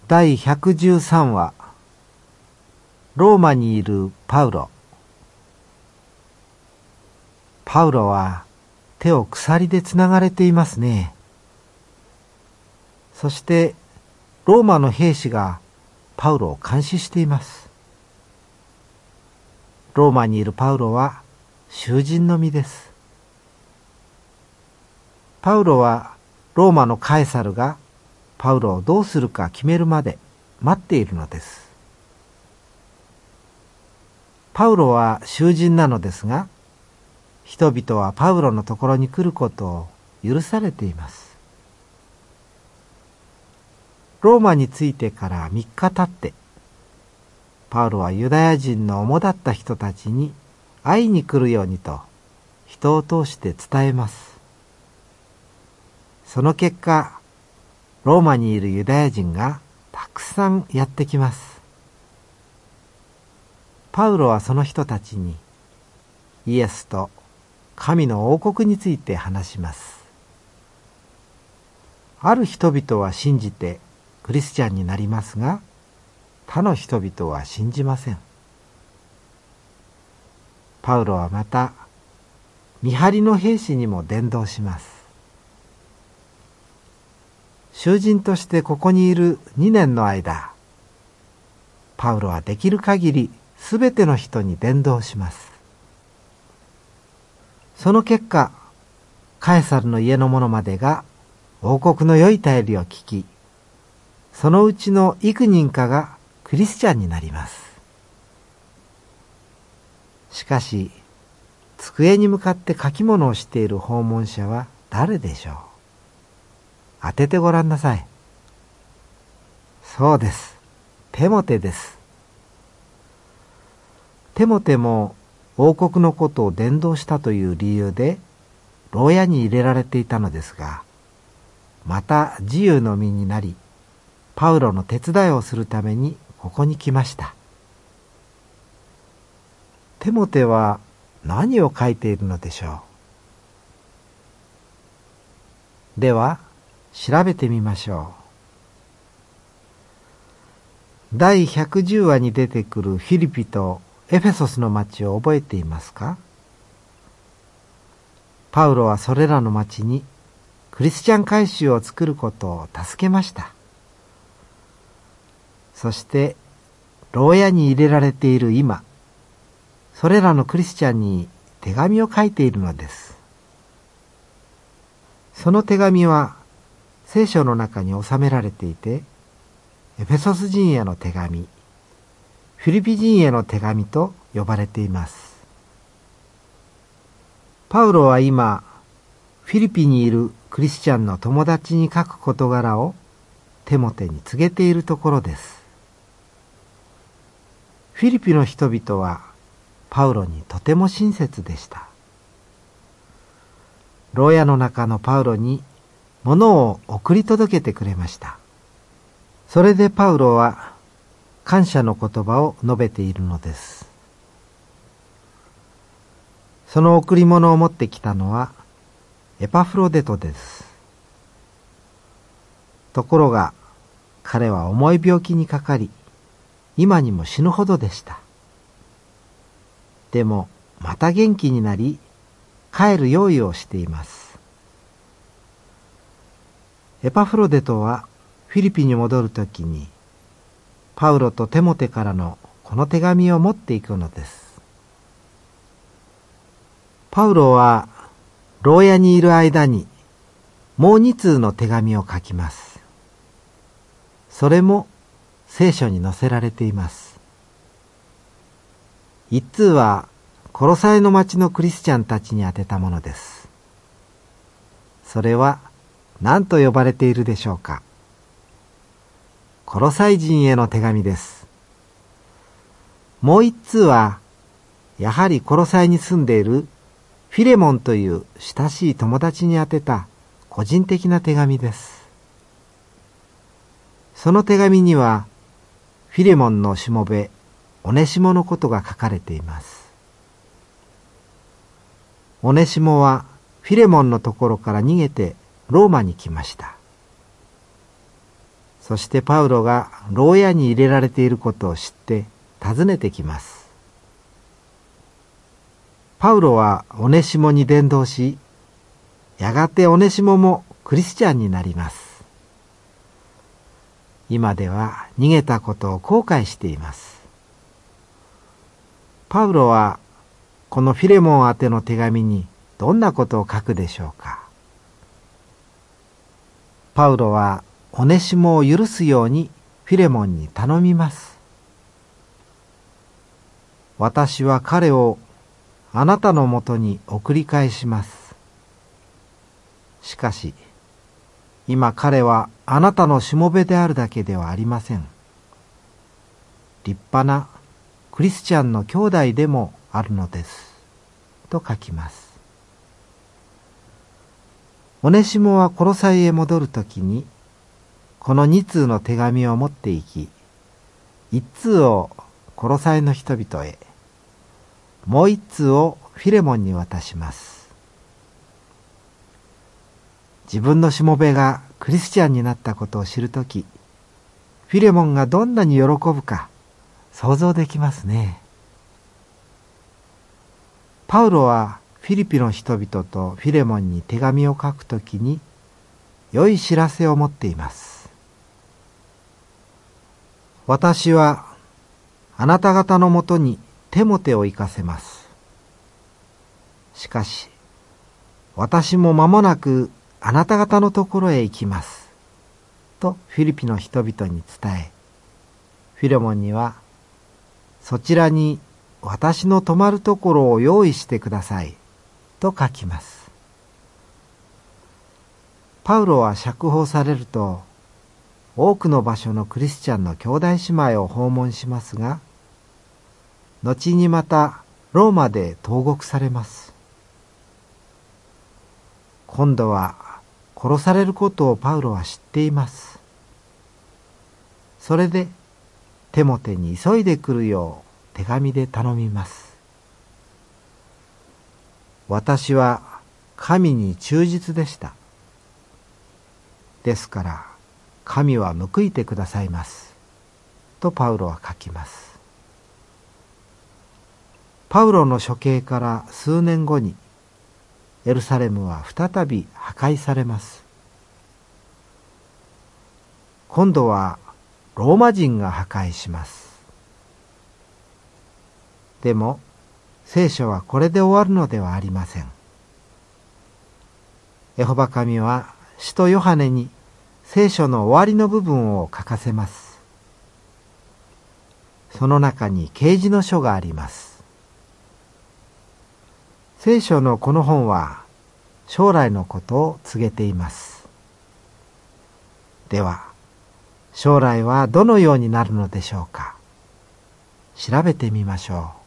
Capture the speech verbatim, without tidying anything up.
だいひゃくじゅうさんわ、ローマにいるパウロ。パウロは手を鎖でつながれていますね。そしてローマの兵士がパウロを監視しています。ローマにいるパウロは囚人の身です。パウロはローマのカエサルがパウロをどうするか決めるまで待っているのです。パウロは囚人なのですが、人々はパウロのところに来ることを許されています。ローマに着いてからみっか経って、パウロはユダヤ人の主だった人たちに会いに来るようにと人を通して伝えます。その結果、ローマにいるユダヤ人がたくさんやってきます。パウロはその人たちにイエスと神の王国について話します。ある人々は信じてクリスチャンになりますが、他の人々は信じません。パウロはまた見張りの兵士にも伝道します。囚人としてここにいるにねんの間、パウロはできる限りすべての人に伝道します。その結果、カエサルの家の者までが王国の良い便りを聞き、そのうちの幾人かがクリスチャンになります。しかし、机に向かって書き物をしている訪問者は誰でしょう。当ててごらんなさい。そうです。テモテです。テモテも王国のことを伝道したという理由で牢屋に入れられていたのですが、また自由の身になり、パウロの手伝いをするためにここに来ました。テモテは何を書いているのでしょう。では調べてみましょう。だいひゃくじゅうわに出てくるフィリピとエフェソスの町を覚えていますか？パウロはそれらの町にクリスチャン改宗を作ることを助けました。そして牢屋に入れられている今、それらのクリスチャンに手紙を書いているのです。その手紙は聖書の中に収められていて、エフェソス人への手紙、フィリピ人への手紙と呼ばれています。パウロは今、フィリピにいるクリスチャンの友達に書く事柄をテモテに告げているところです。フィリピの人々はパウロにとても親切でした。牢屋の中のパウロに物を送り届けてくれました。それでパウロは感謝の言葉を述べているのです。その贈り物を持ってきたのはエパフロデトです。ところが彼は重い病気にかかり、今にも死ぬほどでした。でもまた元気になり、帰る用意をしています。エパフロデトはフィリピに戻るときに、パウロとテモテからのこの手紙を持っていくのです。パウロは牢屋にいる間にもうに通の手紙を書きます。それも聖書に載せられています。一通はコロサイの町のクリスチャンたちに宛てたものです。それは何と呼ばれているでしょうか。コロサイ人への手紙です。もう一通はやはりコロサイに住んでいるフィレモンという親しい友達に宛てた個人的な手紙です。その手紙にはフィレモンのしもべオネシモのことが書かれています。オネシモはフィレモンのところから逃げてローマに来ました。 そしてパウロが牢屋に入れられていることを知って訪ねてきます。パウロはオネシモに伝道し、やがてオネシモもクリスチャンになります。今では逃げたことを後悔しています。パウロはこのフィレモン宛ての手紙にどんなことを書くでしょうか。パウロはオネシモを許すようにフィレモンに頼みます。私は彼をあなたのもとに送り返します。しかし、今彼はあなたのしもべであるだけではありません。立派なクリスチャンの兄弟でもあるのです。と書きます。オネシモはコロサイへ戻るときに、この二通の手紙を持って行き、一通をコロサイの人々へ、もう一通をフィレモンに渡します。自分のしもべがクリスチャンになったことを知るとき、フィレモンがどんなに喜ぶか想像できますね。パウロはフィリピの人々とフィレモンに手紙を書くときに良い知らせを持っています。私はあなた方のもとにテモテを行かせます。しかし、私も間もなくあなた方のところへ行きます。とフィリピの人々に伝え、フィレモンには、そちらに私の泊まるところを用意してください。と書きます。パウロは釈放されると、多くの場所のクリスチャンの兄弟姉妹を訪問しますが、後にまたローマで投獄されます。今度は殺されることをパウロは知っています。それでテモテに急いで来るよう手紙で頼みます。私は神に忠実でした。ですから神は報いてくださいます。とパウロは書きます。パウロの処刑から数年後にエルサレムは再び破壊されます。今度はローマ人が破壊します。でも聖書はこれで終わるのではありません。エホバ神は使徒ヨハネに聖書の終わりの部分を書かせます。その中に啓示の書があります。聖書のこの本は将来のことを告げています。では、将来はどのようになるのでしょうか。調べてみましょう。